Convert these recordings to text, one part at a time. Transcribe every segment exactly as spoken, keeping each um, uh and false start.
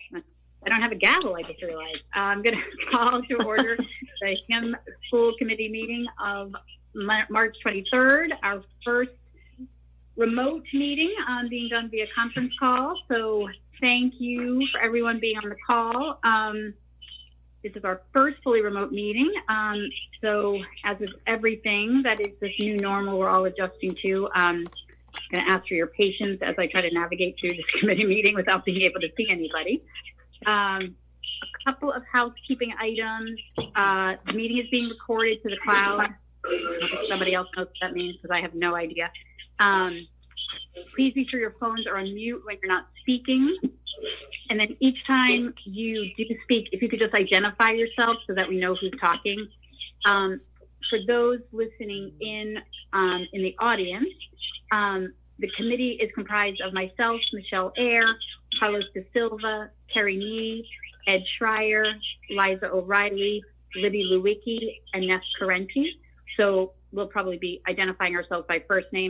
I don't have a gavel, I just realized. Uh, I'm going to call to order the Hingham School Committee meeting of March twenty-third, our first remote meeting um, being done via conference call. So thank you for everyone being on the call. Um, this is our first fully remote meeting. Um, so as with everything that is this new normal we're all adjusting to, um, I'm going to ask for your patience as I try to navigate through this committee meeting without being able to see anybody. Um, a couple of housekeeping items. Uh, the meeting is being recorded to the cloud. If somebody else knows what that means, because I have no idea. Um, please be sure your phones are on mute when you're not speaking. And then each time you do speak, if you could just identify yourself so that we know who's talking. Um, for those listening in um, in the audience, um, the committee is comprised of myself, Michelle Ayer, Carlos De Silva, Terry Nee, Ed Schreier, Liza O'Reilly, Libby Lewicki, and Ness Carenti. So we'll probably be identifying ourselves by first name.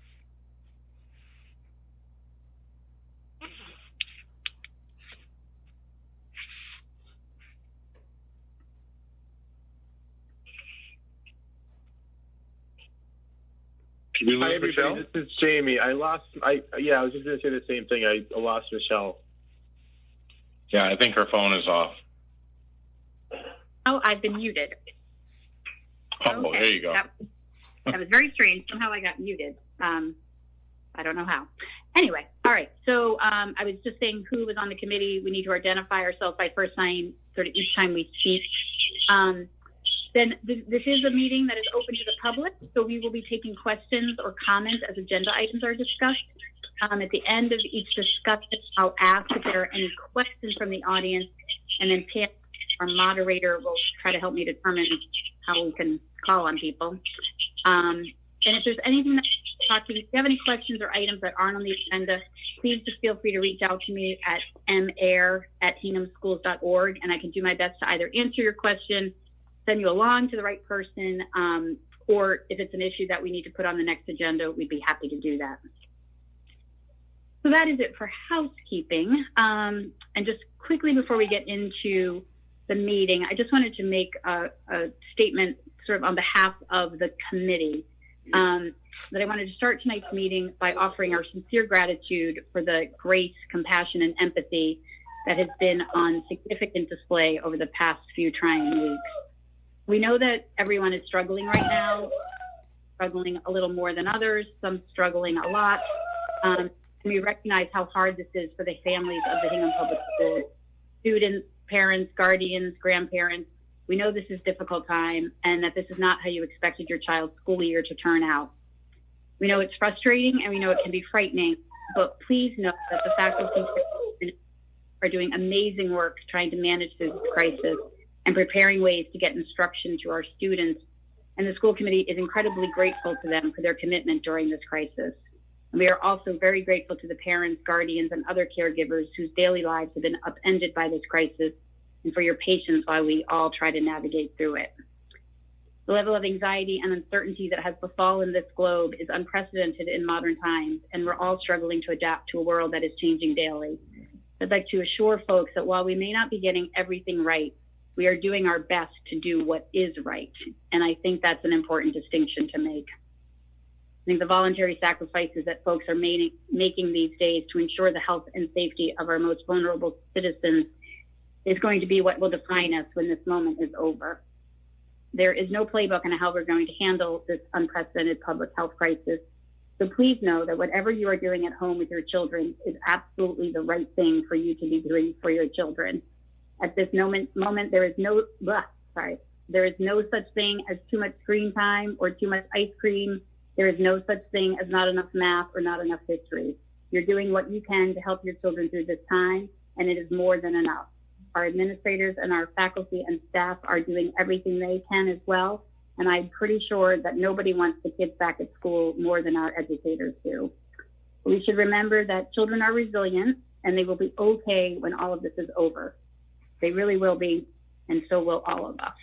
Hi everybody, this is Jamie. I lost, I yeah, I was just going to say the same thing. I lost Michelle. Yeah, I think her phone is off. Oh, I've been muted. Oh, okay. There you go. That, that was very strange. Somehow I got muted. Um, I don't know how. Anyway, all right. So um, I was just saying who was on the committee. We need to identify ourselves by first name sort of each time we speak. Um, Then th this is a meeting that is open to the public, so we will be taking questions or comments as agenda items are discussed. Um, at the end of each discussion, I'll ask if there are any questions from the audience, and then Pam, our moderator, will try to help me determine how we can call on people. Um, and if there's anything that you're talking, if you have any questions or items that aren't on the agenda, please just feel free to reach out to me at m ayer at hingham schools dot org, and I can do my best to either answer your question, send you along to the right person, um, or if it's an issue that we need to put on the next agenda, we'd be happy to do that. So that is it for housekeeping. Um, and just quickly before we get into the meeting, I just wanted to make a, a statement sort of on behalf of the committee, um, that I wanted to start tonight's meeting by offering our sincere gratitude for the grace, compassion, and empathy that has been on significant display over the past few trying weeks. We know that everyone is struggling right now, struggling a little more than others, some struggling a lot. Um, and we recognize how hard this is for the families of the Hingham Public Schools, students, parents, guardians, grandparents. We know this is a difficult time and that this is not how you expected your child's school year to turn out. We know it's frustrating and we know it can be frightening, but please know that the faculty are doing amazing work trying to manage this crisis and preparing ways to get instruction to our students. And the school committee is incredibly grateful to them for their commitment during this crisis. And we are also very grateful to the parents, guardians, and other caregivers whose daily lives have been upended by this crisis, and for your patience while we all try to navigate through it. The level of anxiety and uncertainty that has befallen this globe is unprecedented in modern times, and we're all struggling to adapt to a world that is changing daily. I'd like to assure folks that while we may not be getting everything right, we are doing our best to do what is right. And I think that's an important distinction to make. I think the voluntary sacrifices that folks are making, making these days to ensure the health and safety of our most vulnerable citizens is going to be what will define us when this moment is over. There is no playbook on how we're going to handle this unprecedented public health crisis. So please know that whatever you are doing at home with your children is absolutely the right thing for you to be doing for your children. At this moment, moment there is no, blah, sorry, there is no such thing as too much screen time or too much ice cream. There is no such thing as not enough math or not enough history. You're doing what you can to help your children through this time, and it is more than enough. Our administrators and our faculty and staff are doing everything they can as well, and I'm pretty sure that nobody wants the kids back at school more than our educators do. We should remember that children are resilient, and they will be okay when all of this is over. They really will be, and so will all of us.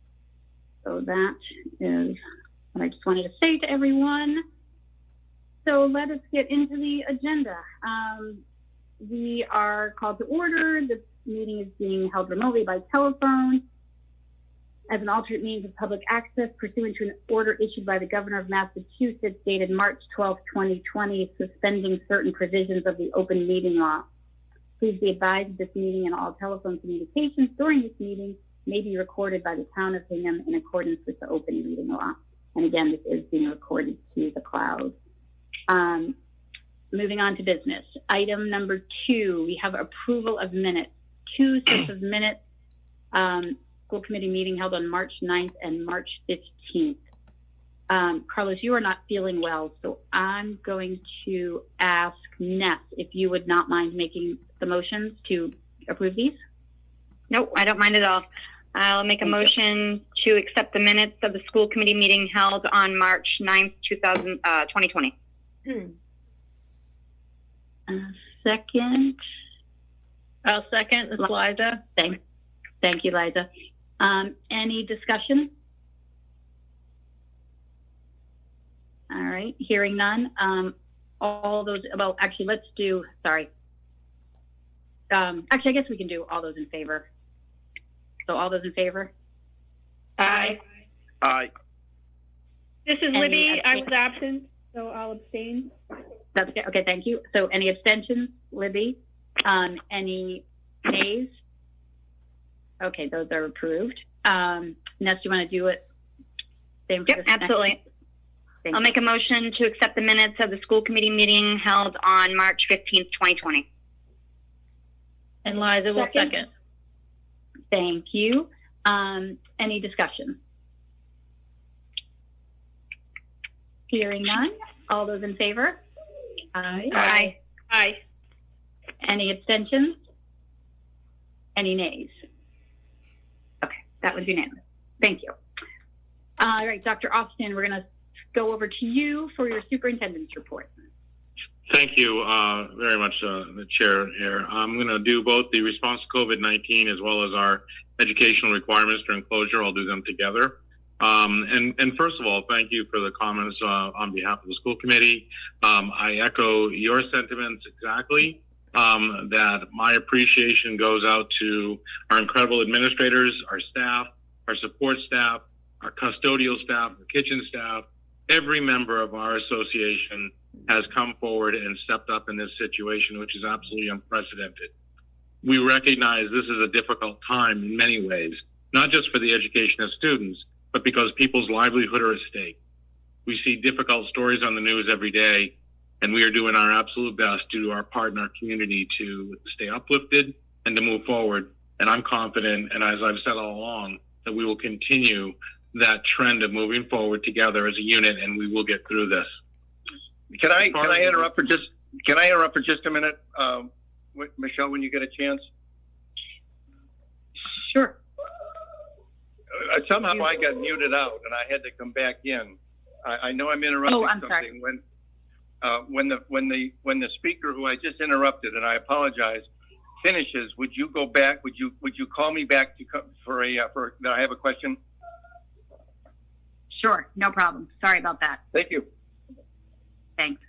So that is what I just wanted to say to everyone. So let us get into the agenda. Um, we are called to order. This meeting is being held remotely by telephone as an alternate means of public access pursuant to an order issued by the Governor of Massachusetts dated March twelfth, twenty twenty, suspending certain provisions of the open meeting law. Please be advised that this meeting and all telephone communications during this meeting may be recorded by the town of Hingham in accordance with the open meeting law. And again, this is being recorded to the cloud. Um, moving on to business. Item number two, we have approval of minutes. Two sets of minutes. Um, school committee meeting held on March ninth and March fifteenth. Um, Carlos, you are not feeling well, so I'm going to ask Ness if you would not mind making the motions to approve these. Nope, I don't mind at all. I'll make a Thank motion you. to accept the minutes of the school committee meeting held on March ninth, two thousand, uh, twenty twenty. Hmm. Uh, second. I'll second. It's Liza. Thank, thank you, Liza. Um, any discussion? All right, hearing none. Um, all those, well, actually, let's do, sorry. Um, actually, I guess we can do all those in favor. So all those in favor? Aye. Aye. This is Any Libby. I abstain- was absent, so I'll abstain. That's okay. Okay, thank you. So any abstentions, Libby? Um, any nays? Okay, those are approved. Um, Ness, do you want to do it? Same for Yep, this next absolutely. one? Thank I'll you. make a motion to accept the minutes of the school committee meeting held on March fifteenth, twenty twenty. And Liza will Second. second. Thank you. Um, any discussion? Hearing none. All those in favor? Aye. Aye. Aye. Any abstentions? Any nays? Okay, that was unanimous. Thank you. All right, Doctor Austin, we're going to go over to you for your superintendent's report. Thank you uh, very much, uh, the chair here. I'm going to do both the response to COVID nineteen as well as our educational requirements during closure. I'll do them together. Um, and, and first of all, thank you for the comments uh, on behalf of the school committee. Um, I echo your sentiments exactly. Um, that my appreciation goes out to our incredible administrators, our staff, our support staff, our custodial staff, our kitchen staff. Every member of our association has come forward and stepped up in this situation, which is absolutely unprecedented. We recognize this is a difficult time in many ways, not just for the education of students, but because people's livelihood are at stake. We see difficult stories on the news every day, and we are doing our absolute best to do our part in our community to stay uplifted and to move forward. And I'm confident, and as I've said all along, that we will continue that trend of moving forward together as a unit, and we will get through this. Can I can I interrupt for just can I interrupt for just a minute, um, Michelle, when you get a chance? Sure. Uh, somehow I got muted out and I had to come back in. I, I know I'm interrupting Oh, I'm something sorry. when uh, when the when the when the speaker who I just interrupted, and I apologize, finishes. Would you go back? Would you would you call me back to co- for a uh, for that I have a question? Sure, no problem. Sorry about that. Thank you. Thanks.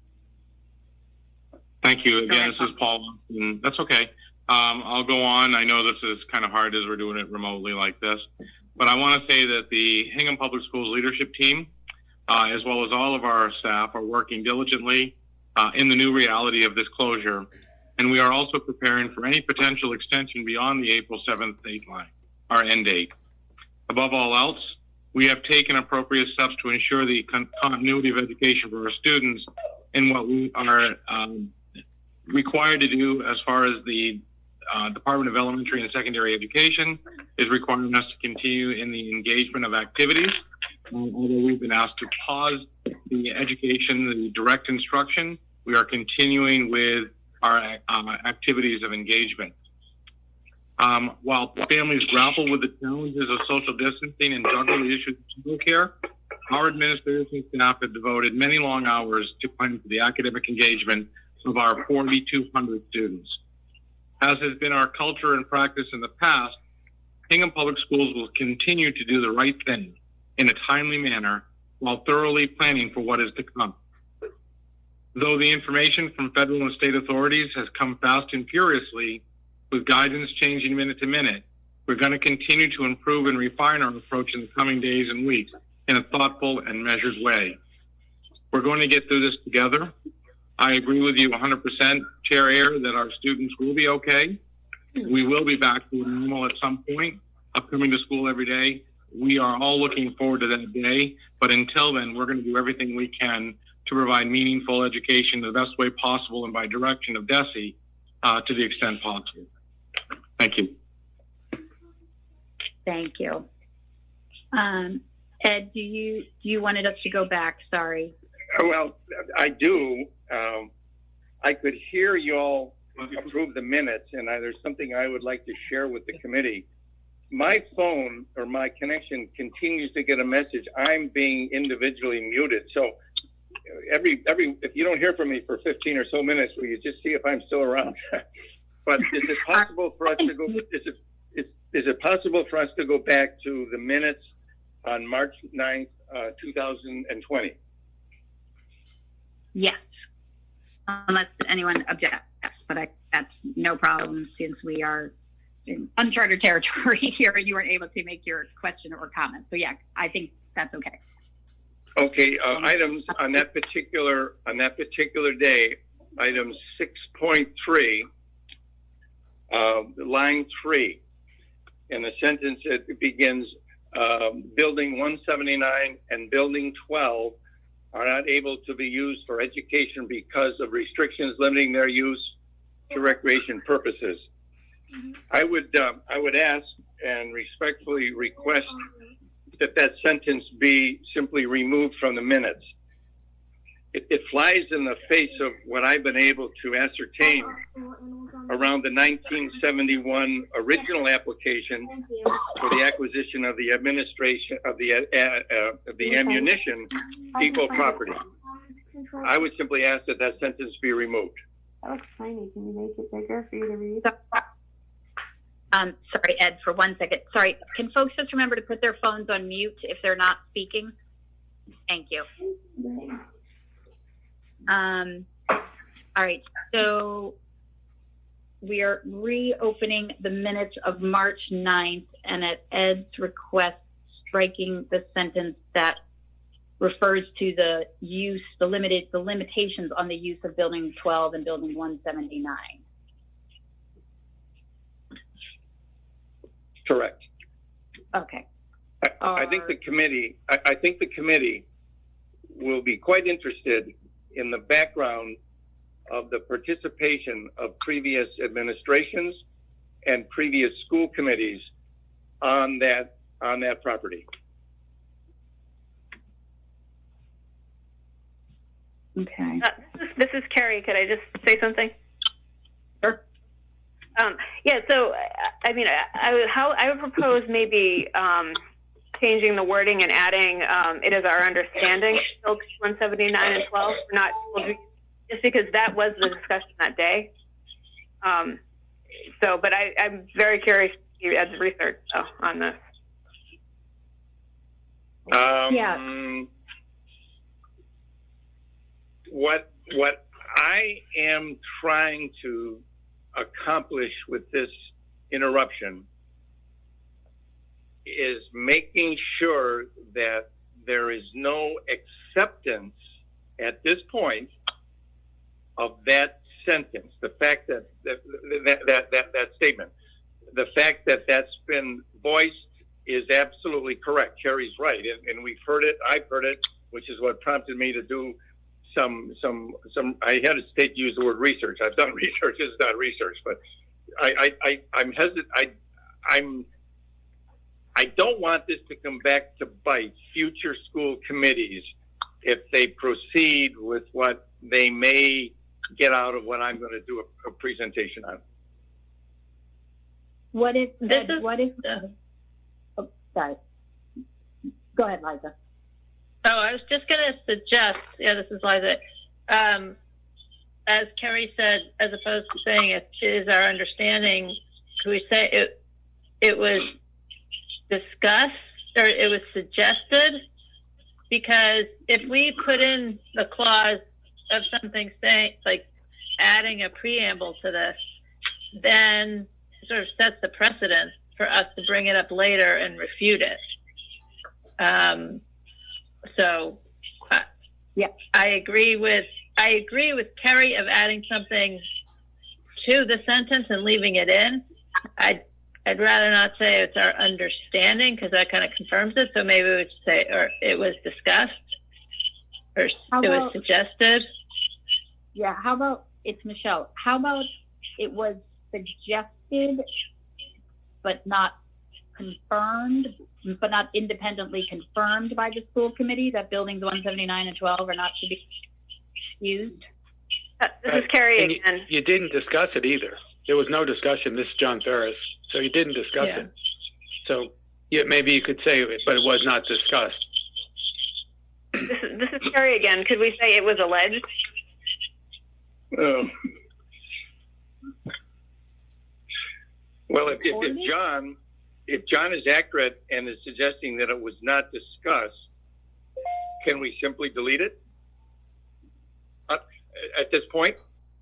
Thank you. Again, ahead, this is Paul. And that's okay. Um, I'll go on. I know this is kind of hard as we're doing it remotely like this, but I want to say that the Hingham Public Schools leadership team, uh, as well as all of our staff, are working diligently uh, in the new reality of this closure. And we are also preparing for any potential extension beyond the April seventh date line, our end date. Above all else, we have taken appropriate steps to ensure the con- continuity of education for our students in what we are um, required to do as far as the uh, Department of Elementary and Secondary Education is requiring us to continue in the engagement of activities. Um, although we've been asked to pause the education, the direct instruction, we are continuing with our uh, activities of engagement. Um, while families grapple with the challenges of social distancing and juggle the issues of child care, our administrators and staff have devoted many long hours to planning for the academic engagement of our forty-two hundred students. As has been our culture and practice in the past, Hingham Public Schools will continue to do the right thing in a timely manner while thoroughly planning for what is to come. Though the information from federal and state authorities has come fast and furiously, with guidance changing minute to minute, we're going to continue to improve and refine our approach in the coming days and weeks in a thoughtful and measured way. We're going to get through this together. I agree with you one hundred percent, Chair Ayer, that our students will be okay. We will be back to normal at some point of coming to school every day. We are all looking forward to that day. But until then, we're going to do everything we can to provide meaningful education the best way possible and by direction of DESE uh, to the extent possible. Thank you. Thank you. Um, Ed, do you, do you wanted us to go back? Sorry. Well, I do. Um, I could hear y'all approve the minutes, and I, there's something I would like to share with the committee. My phone or my connection continues to get a message. I'm being individually muted. So every every if you don't hear from me for fifteen or so minutes, will you just see if I'm still around? But is it possible for us to go? Is it is, is it possible for us to go back to the minutes on March ninth, uh, two thousand twenty? Yes, unless anyone objects, but I, that's no problem since we are in uncharted territory here and you weren't able to make your question or comment. So yeah, I think that's okay. Okay, uh, items on that particular on that particular day, item six point three, uh, line three, in the sentence it begins, uh, building one seventy-nine and building twelve are not able to be used for education because of restrictions limiting their use to recreation purposes. I would um, I would ask and respectfully request that that sentence be simply removed from the minutes. It, it flies in the face of what I've been able to ascertain around the nineteen seventy-one original application for the acquisition of the administration of the uh, uh, of the ammunition depot property. I would simply ask that that sentence be removed. That looks tiny. Can you make it bigger for you to read? Um, sorry, Ed, for one second. Sorry, can folks just remember to put their phones on mute if they're not speaking? Thank you. Um, all right, so we are reopening the minutes of March ninth, and at Ed's request, striking the sentence that refers to the use, the limited, the limitations on the use of building twelve and building one seventy-nine. Correct. Okay. I, I think the committee, I, I think the committee will be quite interested in the background of the participation of previous administrations and previous school committees on that on that property. Okay. Uh, this, is, this is Carrie. Could I just say something? Sure. Um, yeah. So, I mean, I, I would how I would propose maybe um, changing the wording and adding um, it is our understanding one seventy-nine and twelve, not just because that was the discussion that day. Um, so, but I, I'm very curious to see Ed's research though, on this. Um, yeah. What what I am trying to accomplish with this interruption is making sure that there is no acceptance at this point of that sentence, the fact that that that that, that, that statement, the fact that that's been voiced is absolutely correct. Carrie's right, and, and we've heard it. I've heard it, which is what prompted me to do some some some. I had to state use the word research. I've done research. It's not research, but I I, I I'm hesitant. I I'm. I don't want this to come back to bite future school committees if they proceed with what they may get out of what I'm going to do a, a presentation on. What is This Ed, is- what is the? Oh, sorry. Go ahead, Liza. Oh, I was just going to suggest, yeah, this is Liza, um, as Kerry said, as opposed to saying it is our understanding, could we say it, it was discussed or it was suggested? Because if we put in the clause of something saying, like adding a preamble to this, then sort of sets the precedent for us to bring it up later and refute it. Um, so, uh, yeah, I agree with I agree with Kerry of adding something to the sentence and leaving it in. I'd I'd rather not say it's our understanding because that kind of confirms it. So maybe we would say, or it was discussed, or How it was about- suggested. Yeah, how about, it's Michelle, how about it was suggested, but not confirmed, but not independently confirmed by the school committee that buildings one seventy-nine and twelve are not to be used? Uh, this is Carrie And you, again. you didn't discuss it either. There was no discussion. This is John Ferris. So you didn't discuss Yeah. it. So yeah, maybe you could say it, but it was not discussed. This is, this is Carrie again. Could we say it was alleged? Um, well, if, if, if John, if John is accurate and is suggesting that it was not discussed, can we simply delete it uh, at this point?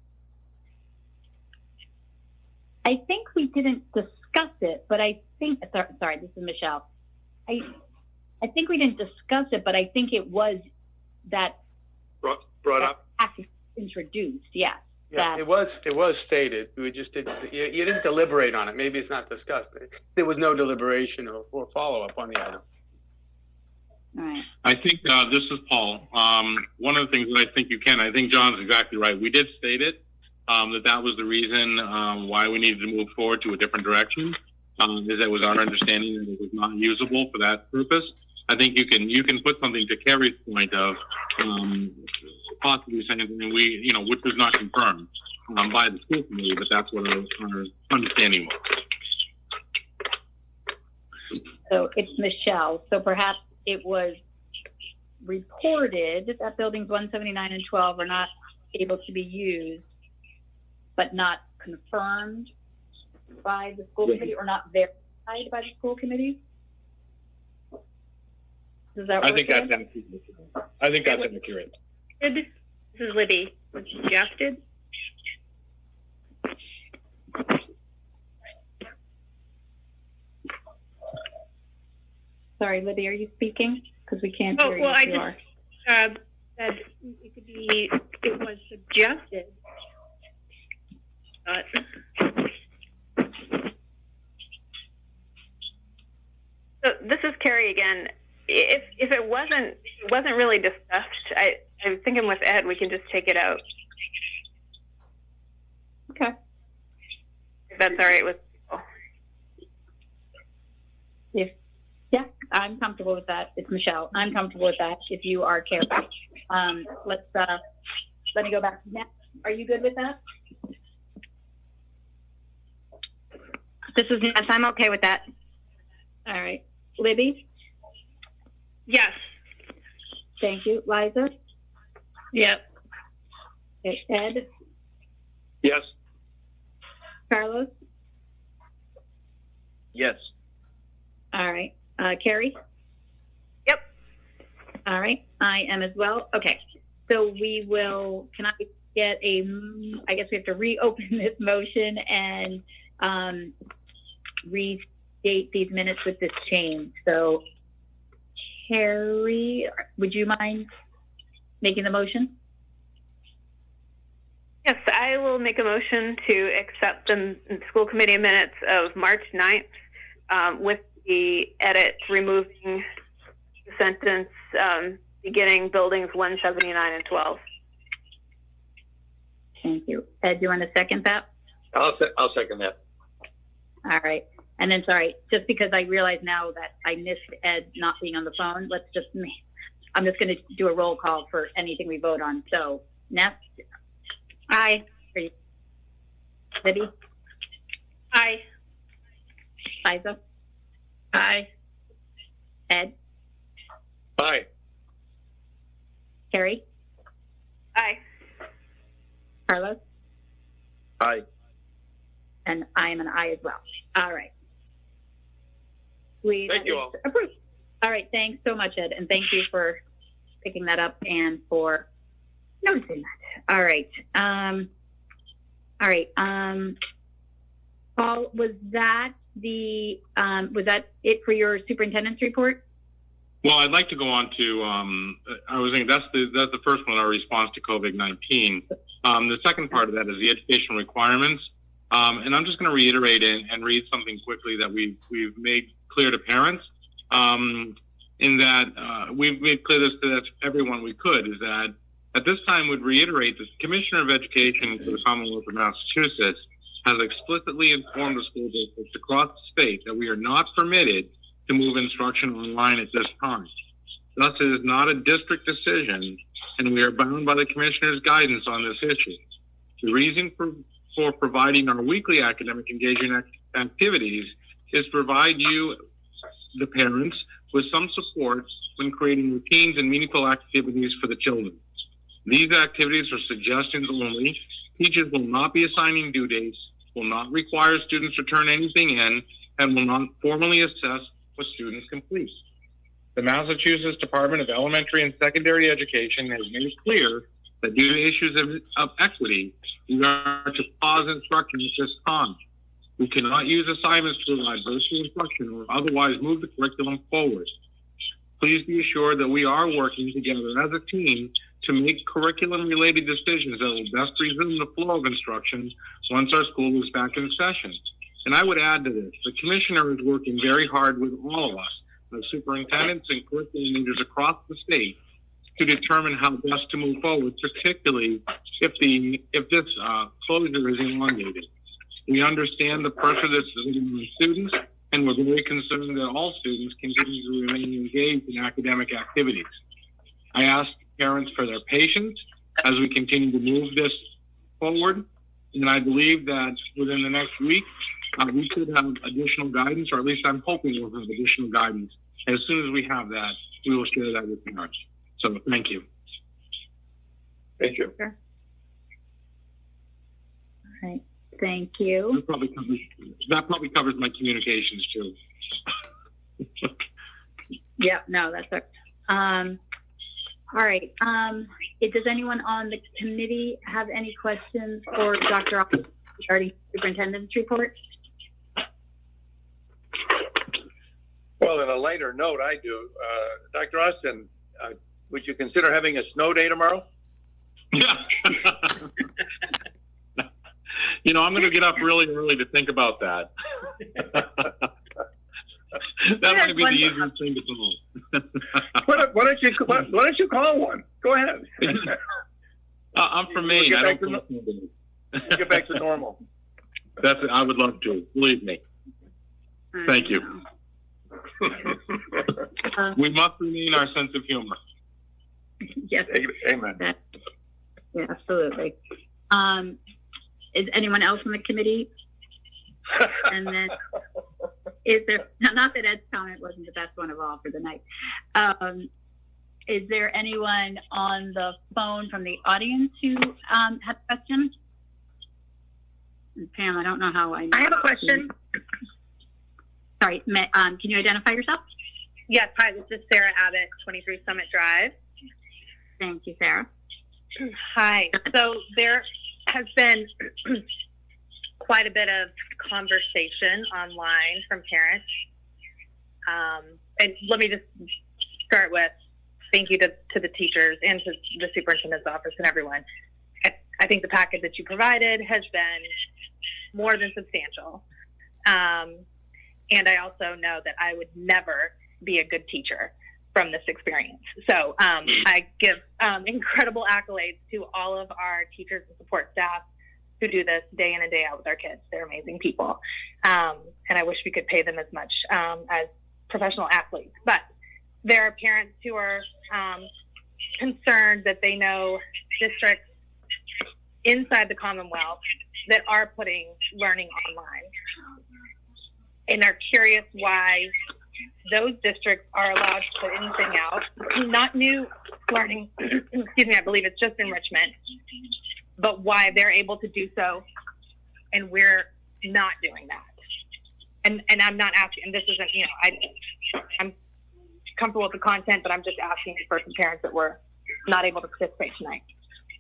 I think we didn't discuss it, but I think, sorry, sorry, this is Michelle. I, I think we didn't discuss it, but I think it was that Brought, brought up? act introduced, yes. Yeah, that- it was it was stated. We just didn't. You, you didn't deliberate on it. Maybe it's not discussed. There was no deliberation or, or follow up on the item. All right. I think uh, this is Paul. Um, one of the things that I think you can, I think John's exactly right. We did state it, um, that that was the reason um, why we needed to move forward to a different direction, um, is that it was our understanding that it was not usable for that purpose. I think you can you can put something to Kerry's point of um, possibly saying something we, you know, which was not confirmed um, by the school committee, but that's what our, our understanding was. So it's Michelle. So perhaps it was reported that buildings one seventy-nine and twelve are not able to be used, but not confirmed by the school committee or not verified by the school committee. Does that I work? think that's accurate. I think that's accurate. This is Libby. Was suggested? Sorry, Libby, are you speaking? Because we can't Oh, hear well, you. I if you just- are. Uh, that it could be, it was suggested. But So this is Carrie again. If if it wasn't it wasn't really discussed, I I'm thinking with Ed we can just take it out. Okay. If that's all right with people. If, yeah, I'm comfortable with that. It's Michelle. I'm comfortable with that. If you are Carrie, um, let's uh, let me go back to Nat. Are you good with that? This is Ness. I'm okay with that. All right, Libby. yes, Thank you, Liza. Yep. Okay, Ed, Yes. Carlos. Yes. All right, uh, Carrie. Yep. All right, I am as well. Okay, so we will. Can I get a? I guess we have to reopen this motion and um, restate these minutes with this change. So, Carrie, would you mind making the motion? Yes, I will make a motion to accept the school committee minutes of March ninth um, with the edit removing the sentence um, beginning buildings one seventy-nine and twelve. Thank you. Ed, do you want to second that? I'll, se- I'll second that. All right. And then, sorry, just because I realize now that I missed Ed not being on the phone, let's just, I'm just going to do a roll call for anything we vote on. So, Ness? Aye. Libby? I, Liza? Aye. Ed? Aye. Carrie? Aye. Carlos? Aye. And I am an aye as well. All right. We, Thank that you is all. approved. All right. Thanks so much, Ed. And thank you for picking that up and for noticing that. All right. Um, all right. Um, Paul, was that the um, was that it for your superintendent's report? Well, I'd like to go on to. Um, I was thinking that's the that's the first one, our response to COVID nineteen. Um, the second part of that is the educational requirements, um, and I'm just going to reiterate and, and read something quickly that we've we've made clear to parents. Um, in that uh, we've made clear this to everyone we could, is that at this time would reiterate that the Commissioner of Education for the Commonwealth of Massachusetts has explicitly informed the school districts across the state that we are not permitted to move instruction online at this time. Thus, it is not a district decision, and we are bound by the Commissioner's guidance on this issue. The reason for, for providing our weekly academic engagement act activities is to provide you, the parents, with some support when creating routines and meaningful activities for the children. These activities are suggestions only. Teachers will not be assigning due dates, will not require students to turn anything in, and will not formally assess what students complete. The Massachusetts Department of Elementary and Secondary Education has made it clear that due to issues of, of equity, we are to pause instruction at this time. We cannot use assignments to provide virtual instruction or otherwise move the curriculum forward. Please be assured that we are working together as a team to make curriculum-related decisions that will best resume the flow of instruction once our school is back in session. And I would add to this, the Commissioner is working very hard with all of us, the superintendents and curriculum leaders across the state, to determine how best to move forward, particularly if the if this uh, closure is elongated. We understand the pressure that's putting on students, and we're very concerned that all students continue to remain engaged in academic activities. I ask parents for their patience as we continue to move this forward, and I believe that within the next week, uh, we should have additional guidance, or at least I'm hoping we'll have additional guidance. As soon as we have that, we will share that with parents. So thank you. Thank you. Sure. All right. Thank you. That probably covers, that probably covers my communications too. Yeah, no, that's it. Um, all right. Um, it, does anyone on the committee have any questions for Doctor Austin regarding superintendent's report? Well, on a lighter note, I do. Uh, Doctor Austin, uh, would you consider having a snow day tomorrow? Yeah. You know, I'm going to get up really early to think about that. That might be the easiest thing to do. why, why don't you why, why don't you call one? Go ahead. uh, I'm from Maine. I don't no, get back to normal. That's it. I would love to. Believe me. Thank you. uh, we must remain our sense of humor. Yes. Amen. That, yeah, absolutely. Um, is anyone else on the committee? And then, is there, not that Ed's comment wasn't the best one of all for the night. Um, is there anyone on the phone from the audience who um, has questions? And Pam, I don't know how I... I have a question. Sorry, um, can you identify yourself? Yes, hi, this is Sarah Abbott, twenty-three Summit Drive. Thank you, Sarah. Hi. So there has been quite a bit of conversation online from parents. Um, and let me just start with thank you to, to the teachers and to the superintendent's office and everyone. I, I think the package that you provided has been more than substantial. Um, and I also know that I would never be a good teacher from this experience. So um, I give um, incredible accolades to all of our teachers and support staff who do this day in and day out with our kids. They're amazing people. Um, and I wish we could pay them as much um, as professional athletes. But there are parents who are um, concerned that they know districts inside the Commonwealth that are putting learning online. And are curious why those districts are allowed to put anything out, not new learning, excuse me, I believe it's just enrichment, but why they're able to do so and we're not doing that. And and I'm not asking, and this isn't, you know, I, I'm comfortable with the content, but I'm just asking for some parents that were not able to participate tonight.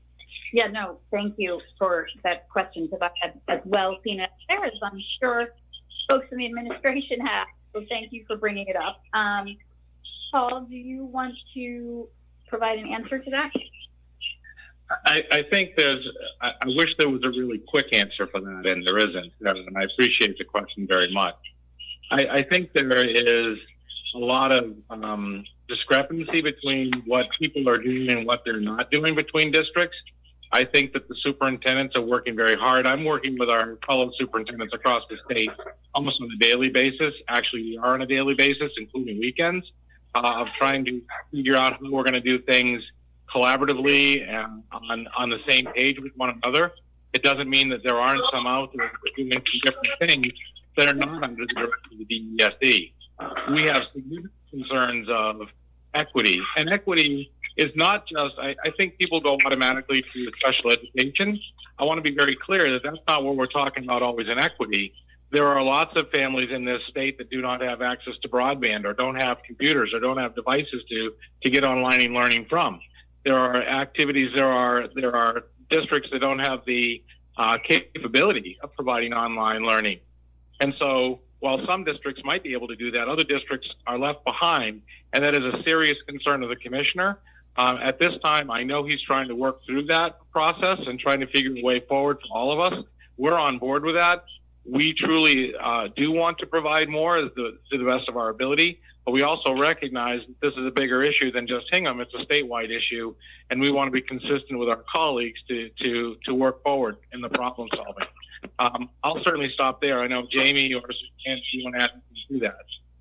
Yeah, no, thank you for that question, because I had as well seen it there, as I'm sure folks in the administration have. So thank you for bringing it up. Um, Paul, do you want to provide an answer to that? I, I think there's, I, I wish there was a really quick answer for that, and there isn't. And I appreciate the question very much. I, I think there is a lot of um, discrepancy between what people are doing and what they're not doing between districts. I think that the superintendents are working very hard. I'm working with our fellow superintendents across the state almost on a daily basis. Actually, we are on a daily basis, including weekends, uh, of trying to figure out how we're going to do things collaboratively and on, on the same page with one another. It doesn't mean that there aren't some out there doing some different things that are not under the direction of the D E S E. We have significant concerns of equity, and equity is not just, I, I think people go automatically to special education. I want to be very clear that that's not what we're talking about always in equity. There are lots of families in this state that do not have access to broadband or don't have computers or don't have devices to, to get online and learning from. There are activities, there are, there are districts that don't have the uh, capability of providing online learning. And so while some districts might be able to do that, other districts are left behind, and that is a serious concern of the commissioner. Um, at this time, I know he's trying to work through that process and trying to figure a way forward for all of us. We're on board with that. We truly uh, do want to provide more as the, to the best of our ability, but we also recognize that this is a bigger issue than just Hingham. It's a statewide issue, and we want to be consistent with our colleagues to, to, to work forward in the problem solving. Um, I'll certainly stop there. I know Jamie or Suzanne, you want to add to that.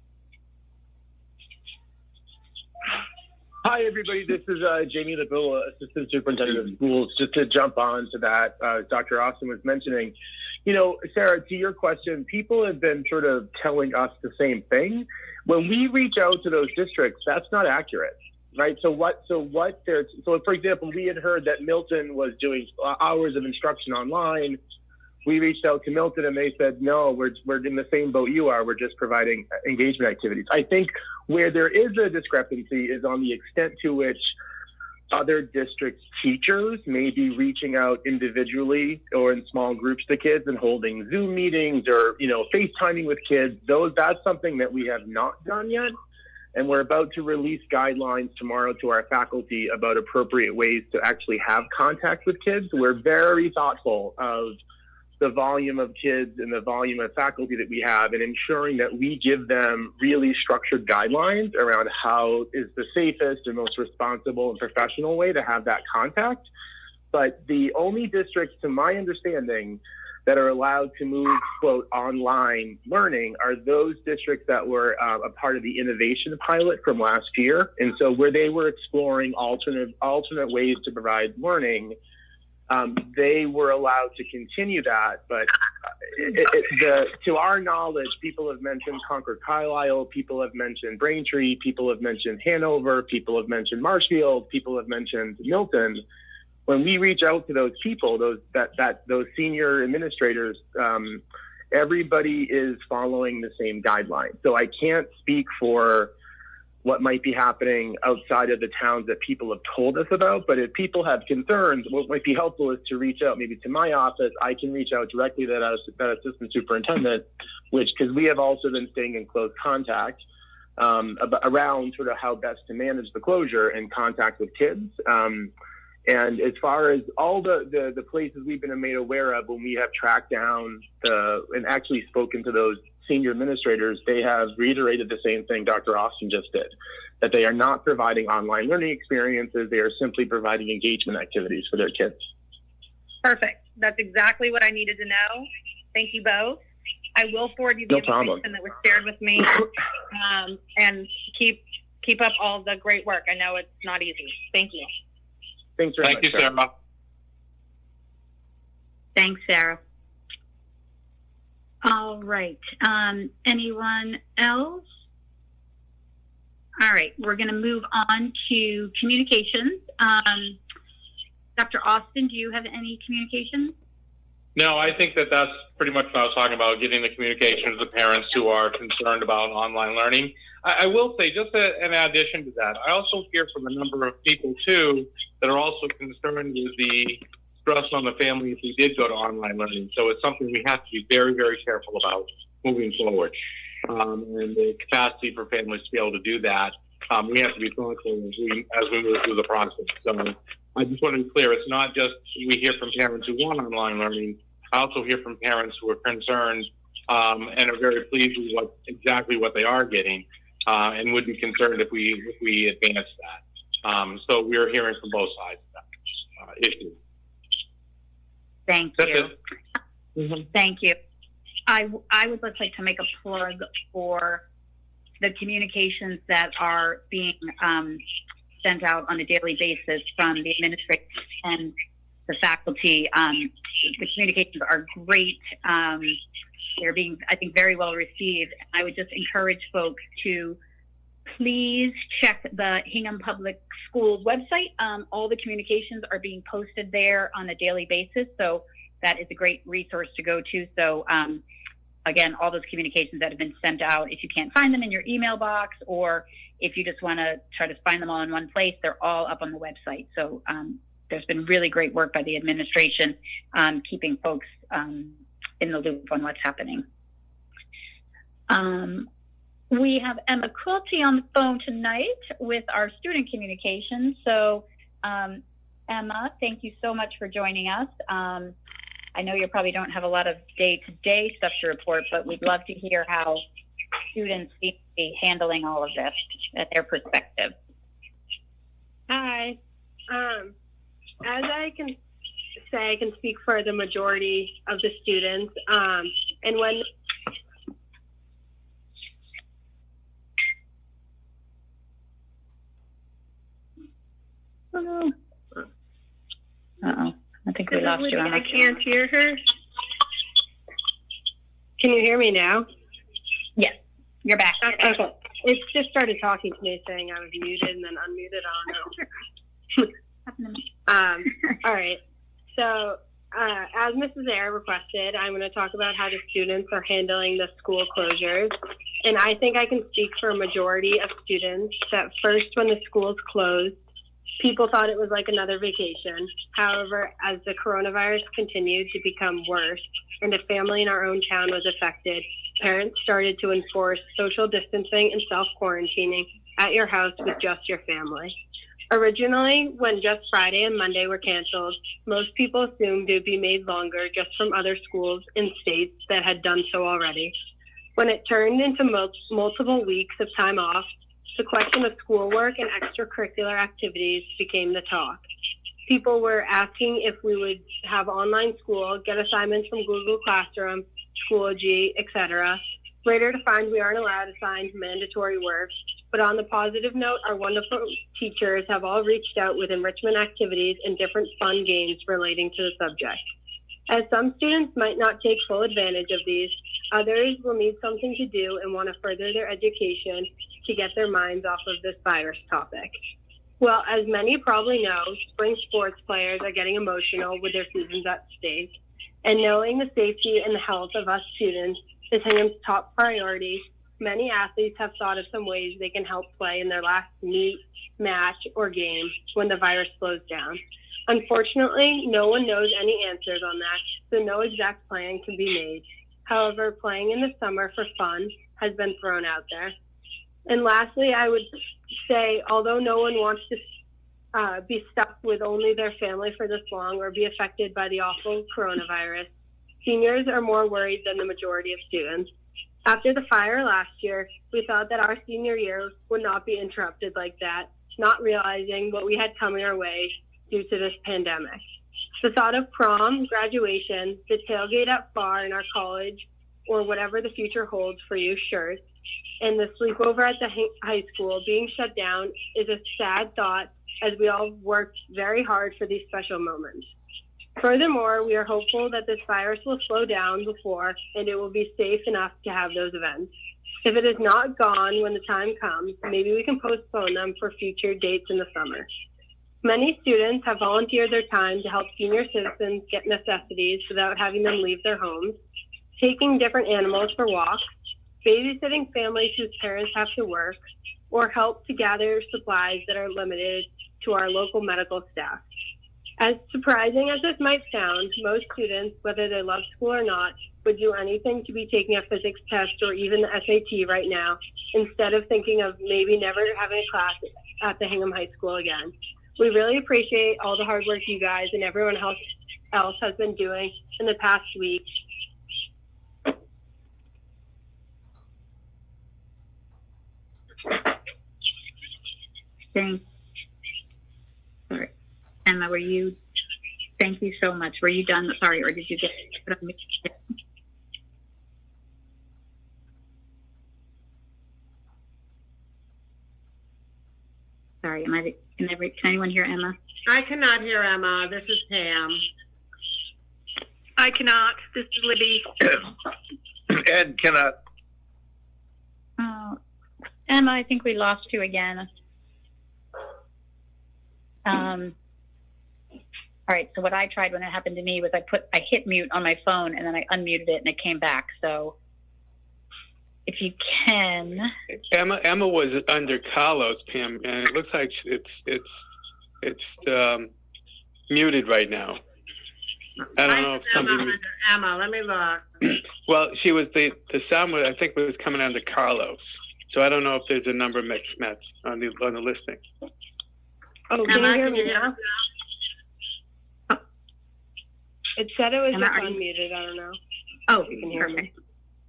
Hi, everybody. This is uh, Jamie LaVille, Assistant Superintendent of Schools. Just to jump on to that, uh, Doctor Austin was mentioning, you know, Sarah, to your question, people have been sort of telling us the same thing. When we reach out to those districts, that's not accurate, right? So what, so what they're, so for example, we had heard that Milton was doing hours of instruction online. We reached out to Milton and they said, no, we're, we're in the same boat you are. We're just providing engagement activities. I think where there is a discrepancy is on the extent to which other districts' teachers may be reaching out individually or in small groups to kids and holding Zoom meetings or, you know, FaceTiming with kids. Those, that's something that we have not done yet. And we're about to release guidelines tomorrow to our faculty about appropriate ways to actually have contact with kids. We're very thoughtful of the volume of kids and the volume of faculty that we have, and ensuring that we give them really structured guidelines around how is the safest and most responsible and professional way to have that contact. But the only districts, to my understanding, that are allowed to move, quote, online learning are those districts that were uh, a part of the innovation pilot from last year. And so where they were exploring alternate, alternate ways to provide learning, Um, they were allowed to continue that, but it, it, the, to our knowledge, people have mentioned Concord Carlisle, people have mentioned Braintree, people have mentioned Hanover, people have mentioned Marshfield, people have mentioned Milton. When we reach out to those people, those that, that those senior administrators, um, everybody is following the same guidelines. So I can't speak for what might be happening outside of the towns that people have told us about. But if people have concerns, what might be helpful is to reach out maybe to my office. I can reach out directly to that, that assistant superintendent, which, because we have also been staying in close contact um, about, around sort of how best to manage the closure and contact with kids. Um, and as far as all the, the, the places we've been made aware of when we have tracked down the, and actually spoken to those senior administrators, they have reiterated the same thing Doctor Austin just did, that they are not providing online learning experiences. They are simply providing engagement activities for their kids. Perfect. That's exactly what I needed to know. Thank you both. I will forward you the no information problem. that was shared with me, um, and keep keep up all the great work. I know it's not easy. Thank you. Thanks very Thank much, you, Sarah. Sarah. Thanks, Sarah. All right. Um, anyone else? All right. We're going to move on to communications. Um, Doctor Austin, do you have any communications? No, I think that that's pretty much what I was talking about, getting the communication to the parents who are concerned about online learning. I, I will say, just a, in addition to that, I also hear from a number of people, too, that are also concerned with the stress on the family if we did go to online learning. So it's something we have to be very, very careful about moving forward. Um, and the capacity for families to be able to do that, um, we have to be thoughtful as we, as we move through the process. So I just want to be clear, it's not just we hear from parents who want online learning. I also hear from parents who are concerned um, and are very pleased with what exactly what they are getting, uh, and would be concerned if we if we advance that. Um, so we're hearing from both sides of that uh, issue. Thank That's you. Mm-hmm. Thank you. I, I would just like to make a plug for the communications that are being um, sent out on a daily basis from the administration and the faculty. Um, the communications are great. Um, they're being, I think, very well received. I would just encourage folks to please check the Hingham Public Schools website. Um, all the communications are being posted there on a daily basis, so that is a great resource to go to. So um, again, all those communications that have been sent out, if you can't find them in your email box, or if you just want to try to find them all in one place, they're all up on the website. So um, there's been really great work by the administration um, keeping folks um, in the loop on what's happening. Um, we have Emma Quilty on the phone tonight with our student communications. So um, Emma, thank you so much for joining us. Um, I know you probably don't have a lot of day-to-day stuff to report, but we'd love to hear how students seem to be handling all of this at their perspective. Hi. Um, as I can say, I can speak for the majority of the students. Um, and when Uh-oh. Uh-oh. I think we lost you, Emma. I can't hear her. Can you hear me now? Yes, you're back. Okay. okay. It just started talking to me saying I was muted and then unmuted. I don't know. um, all right. So uh, as Missus Ayer requested, I'm going to talk about how the students are handling the school closures. And I think I can speak for a majority of students that first when the schools closed, people thought it was like another vacation. However, as the coronavirus continued to become worse and a family in our own town was affected, parents started to enforce social distancing and self-quarantining at your house with just your family. Originally, when just Friday and Monday were canceled, most people assumed it would be made longer just from other schools in states that had done so already. When it turned into mul- multiple weeks of time off, the question of schoolwork and extracurricular activities became the talk. People were asking if we would have online school, get assignments from Google Classroom, Schoology, et cetera. Later to find we aren't allowed assigned mandatory work. But on the positive note, our wonderful teachers have all reached out with enrichment activities and different fun games relating to the subject. As some students might not take full advantage of these, others will need something to do and want to further their education to get their minds off of this virus topic. Well, as many probably know, spring sports players are getting emotional with their seasons at stake. And knowing the safety and the health of us students is Hingham's top priority, many athletes have thought of some ways they can help play in their last meet, match, or game when the virus slows down. Unfortunately, no one knows any answers on that, so no exact plan can be made. However, playing in the summer for fun has been thrown out there. And lastly, I would say, although no one wants to uh, be stuck with only their family for this long or be affected by the awful coronavirus, seniors are more worried than the majority of students. After the fire last year, we thought that our senior year would not be interrupted like that, not realizing what we had coming our way due to this pandemic. The thought of prom, graduation, the tailgate at F A R in our college, or whatever the future holds for you, shirts, and the sleepover at the high school being shut down is a sad thought as we all worked very hard for these special moments. Furthermore, we are hopeful that this virus will slow down before and it will be safe enough to have those events. If it is not gone when the time comes, maybe we can postpone them for future dates in the summer. Many students have volunteered their time to help senior citizens get necessities without having them leave their homes, taking different animals for walks, babysitting families whose parents have to work, or help to gather supplies that are limited to our local medical staff. As surprising as this might sound, most students, whether they love school or not, would do anything to be taking a physics test or even the S A T right now, instead of thinking of maybe never having a class at the Hingham High School again. We really appreciate all the hard work you guys and everyone else, else has been doing in the past week. Thanks. Sorry. Emma, were you, thank you so much. Were you done? Sorry, or did you get put on mute? Sorry, am I, can, every, can anyone hear Emma? I cannot hear Emma. This is Pam. I cannot. This is Libby. Ed cannot. Oh, Emma, I think we lost you again. Um, all right, so what I tried when it happened to me was I put, I hit mute on my phone and then I unmuted it and it came back. So if you can. Emma, Emma was under Carlos, Pam, and it looks like it's, it's, it's um, muted right now. I don't I know if Emma, somebody. under Emma, let me look. Well, she was the the sound was, I think was coming under Carlos. So I don't know if there's a number mix match on the on the listing. Oh, can Emma, you hear can me you hear now? us now? It said it was Emma, just are you- unmuted. I don't know. Oh, You can hear me. perfect.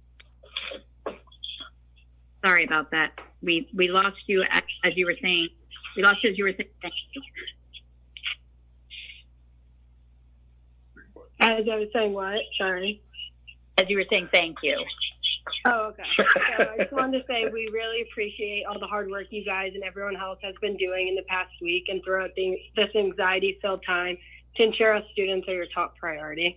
Sorry about that. We we lost you as, as you were saying. We lost you as you were saying. Thank you. As I was saying, what? Sorry. As you were saying, thank you. Oh, okay. So I just wanted to say we really appreciate all the hard work you guys and everyone else has been doing in the past week and throughout the, this anxiety-filled time to ensure us students are your top priority.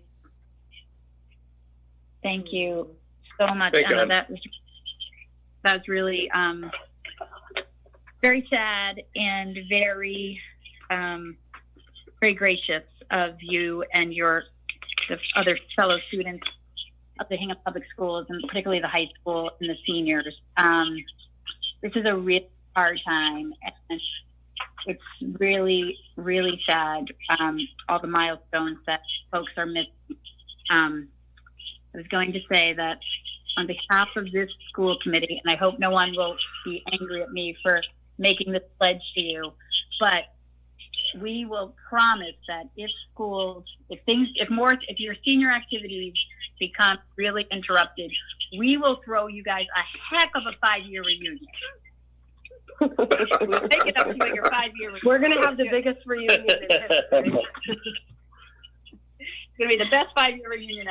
Thank you so much, Thank you, Emma. Em. That was that was really um, very sad and very um, very gracious of you and your the other fellow students of the Hingham Public Schools, and particularly the high school and the seniors. Um, this is a really hard time, and it's really, really sad, um, all the milestones that folks are missing. Um, I was going to say that on behalf of this school committee, and I hope no one will be angry at me for making this pledge to you, but we will promise that if schools, if things, if more, if your senior activities become really interrupted, we will throw you guys a heck of a five-year reunion. We'll take it up to you your five-year reunion. We're going to have the biggest reunion in history. It's going to be the best five-year reunion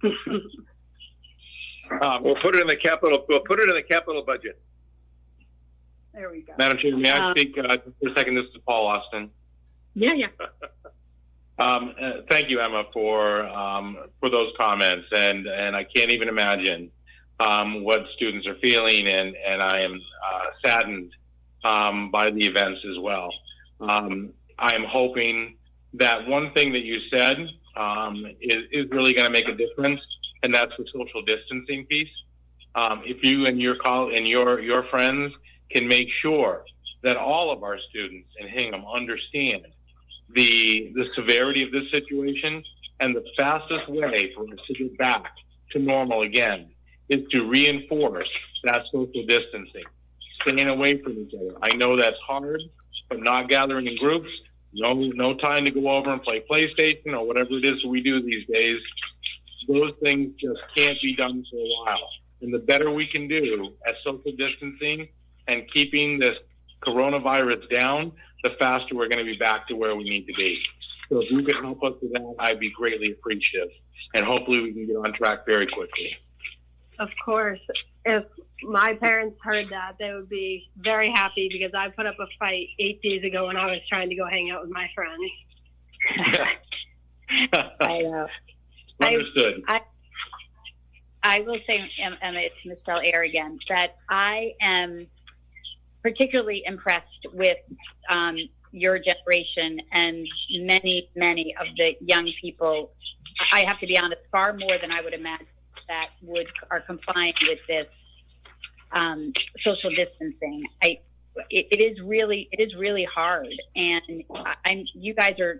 ever. Um, we'll put it in the capital. We'll put it in the capital budget. There we go. Madam Chair, may I Um, speak uh, for a second? This is Paul Austin. Yeah, yeah. Um, uh, thank you, Emma, for um, for those comments, and and I can't even imagine um, what students are feeling, and and I am uh, saddened um, by the events as well. Um, I am hoping that one thing that you said um, is is really going to make a difference, and that's the social distancing piece. Um, if you and your call and your your friends can make sure that all of our students in Hingham understand the the severity of this situation, and the fastest way for us to get back to normal again is to reinforce that social distancing, staying away from each other. I know that's hard, but not gathering in groups, no no time to go over and play PlayStation or whatever it is we do these days. Those things just can't be done for a while. And the better we can do at social distancing and keeping this coronavirus down, the faster we're going to be back to where we need to be. So if you could help us with that, I'd be greatly appreciative. And hopefully we can get on track very quickly. Of course. If my parents heard that, they would be very happy because I put up a fight eight days ago when I was trying to go hang out with my friends. I know. Understood. I, I, I will say, Emma, it's Miz Bel-Air again, that I am particularly impressed with um, your generation and many, many of the young people. I have to be honest, far more than I would imagine that would are complying with this um, social distancing. I, it, it is really, it is really hard, and I, I'm. You guys are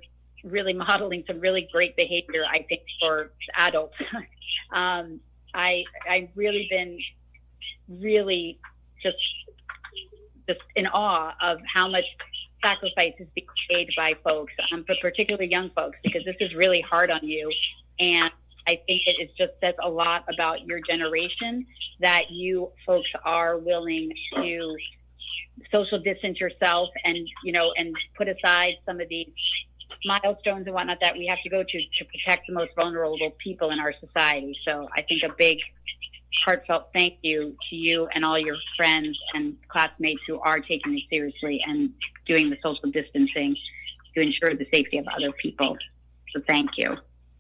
really modeling some really great behavior, I think, for adults. um, I, I've really been really just, just in awe of how much sacrifice is being made by folks, um, but particularly young folks, because this is really hard on you. And I think it, it just says a lot about your generation that you folks are willing to social distance yourself and, you know, and put aside some of these milestones and whatnot that we have to go to to protect the most vulnerable people in our society. So I think a big heartfelt thank you to you and all your friends and classmates who are taking this seriously and doing the social distancing to ensure the safety of other people. So thank you.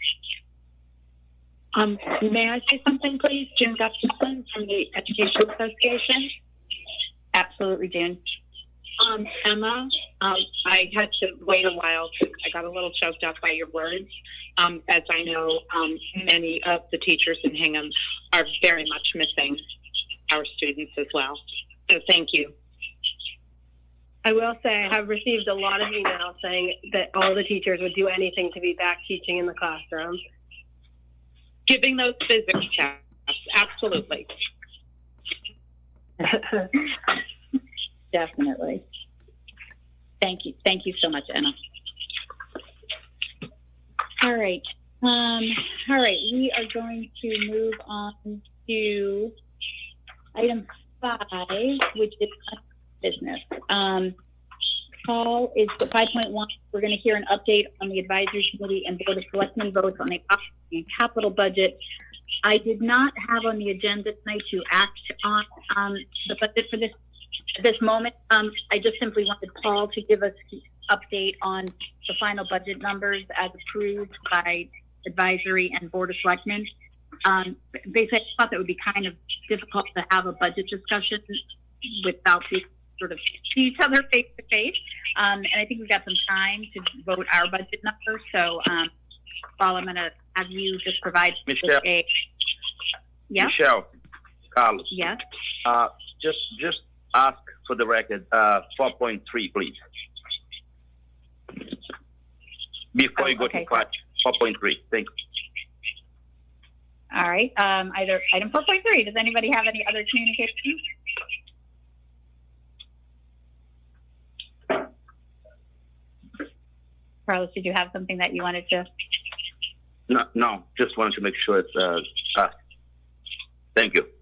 Um, may I say something, please? June Gustafson from the Education Association. Absolutely, June. Um, Emma, um, I had to wait a while because I got a little choked up by your words. Um, as I know, um, many of the teachers in Hingham are very much missing our students as well. So thank you. I will say I have received a lot of emails saying that all the teachers would do anything to be back teaching in the classroom. Giving those physics tests, absolutely. Definitely. Thank you. Thank you so much, Anna. All right. Um, all right. We are going to move on to item five, which is business. Um, Paul is the five point one. We're going to hear an update on the advisory committee and board of selectmen votes on the operating capital budget. I did not have on the agenda tonight to act on um, the budget for this at this moment. Um, I just simply wanted Paul to give us the update on the final budget numbers as approved by advisory and board of selectmen. Um, basically, I thought that would be kind of difficult to have a budget discussion without being sort of see each other face to face. Um, and I think we've got some time to vote our budget numbers. So, um, Paul, I'm going to have you just provide Michelle. a yeah. Michelle, Carlos. Yes. Uh, just just ask for the record, uh, four point three, please. Before Oh, you go okay. to five, four point three. Thank you. All right. Um, either item four point three. Does anybody have any other communications? Carlos, did you have something that you wanted to? No, no, just wanted to make sure it's uh, uh thank you.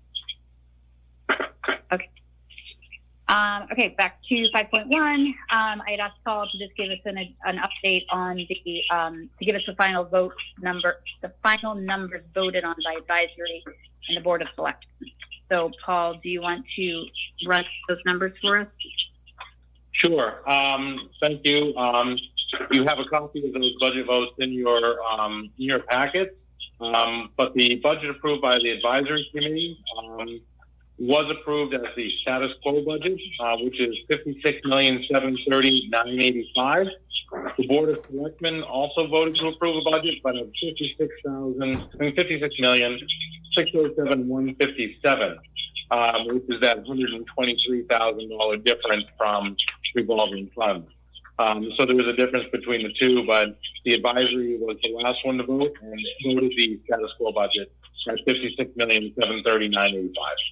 Okay. Um, okay, back to five point one. Um, I had asked Paul to just give us an, an update on the, um, to give us the final vote number, the final numbers voted on by advisory and the Board of Selectmen. So, Paul, do you want to run those numbers for us? Sure. Um, thank you. Um, you have a copy of those budget votes in your um, in your packet, um, but the budget approved by the advisory committee um, was approved as the status quo budget, uh, which is fifty-six million seven hundred thirty thousand nine hundred eighty-five. The Board of Selectmen also voted to approve a budget, but of fifty-six thousand, I mean fifty-six million six hundred seven thousand one hundred fifty-seven, um, which is that one hundred twenty-three thousand dollar difference from revolving funds. Um, so there was a difference between the two, but the advisory was the last one to vote and voted the status quo budget at fifty-six million seven hundred thirty thousand nine hundred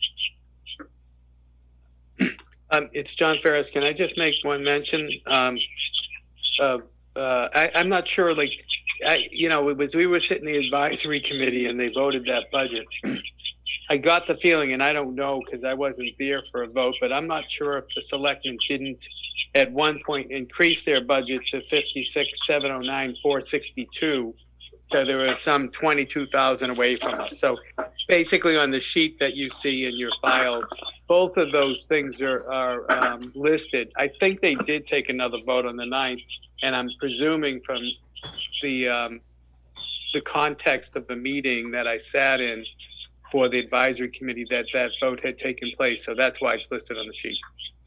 eighty-five. Um, it's John Ferris. Can I just make one mention? Um, uh, uh, I, I'm not sure, like, I, you know, it was, we were sitting in the advisory committee and they voted that budget. I got the feeling, and I don't know because I wasn't there for a vote, but I'm not sure if the selectmen didn't at one point increase their budget to fifty-six seven oh nine four sixty-two. So there was some twenty-two thousand away from us. So basically on the sheet that you see in your files, both of those things are, are um, listed. I think they did take another vote on the ninth, and I'm presuming from the um, the context of the meeting that I sat in for the advisory committee that that vote had taken place. So that's why it's listed on the sheet.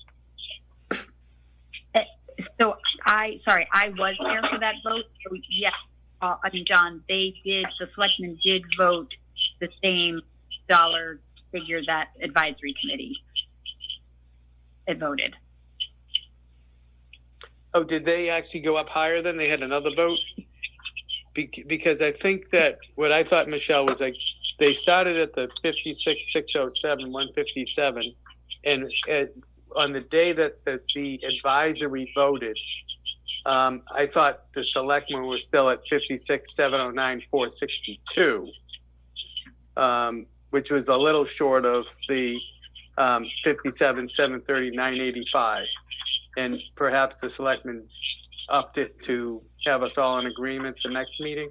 So I, sorry, I was there for that vote. So yes, uh, I mean, John, they did, the selectmen did vote the same dollar figure that advisory committee had voted. Oh, did they actually go up higher then? They had another vote? Be- because I think that what I thought, Michelle, was like they started at the fifty-six, six oh seven, one fifty-seven. And at, on the day that the, the advisory voted, um, I thought the selectmen were still at fifty-six, seven oh nine, four sixty-two, um, which was a little short of the um, fifty-seven, seven thirty, nine eighty-five. And perhaps the selectmen upped it to have us all in agreement the next meeting?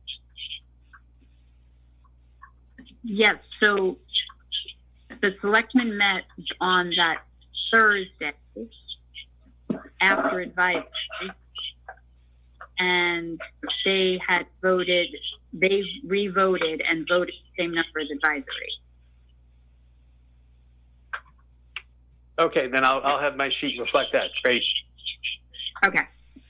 Yes, so the selectmen met on that Thursday after advisory, and they had voted, they re-voted and voted the same number as advisory. Okay, then I'll, I'll have my sheet reflect that. Great. Okay.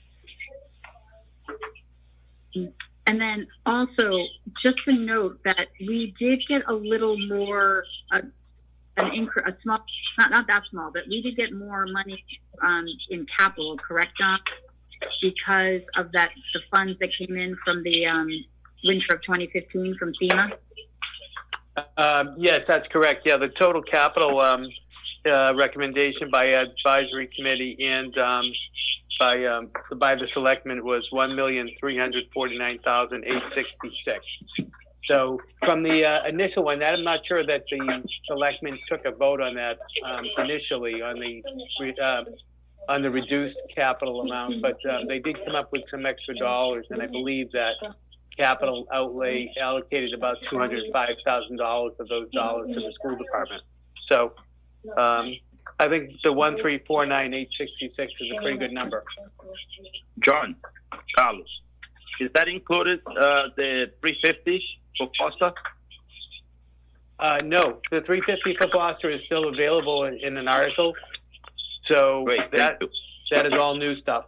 And then also, just to note that we did get a little more, uh, an incre- a small, not not that small, but we did get more money um, in capital, correct, John? Because of that, the funds that came in from the um, winter of twenty fifteen from FEMA. Um, yes, that's correct. Yeah, the total capital um, uh, recommendation by advisory committee and um, by um, by the selectmen was one million three hundred forty nine thousand eight sixty six. So from the uh, initial one, that I'm not sure that the selectmen took a vote on that um, initially on the uh, on the reduced capital amount, but um, they did come up with some extra dollars, and I believe that capital outlay allocated about two hundred five thousand dollars of those dollars to the school department. So um, I think the one three four nine eight sixty six is a pretty good number. John, Carlos, is that included uh, the three fifty for Foster? Uh, no, the three fifty for Foster is still available in, in an article. So Great, that that is all new stuff.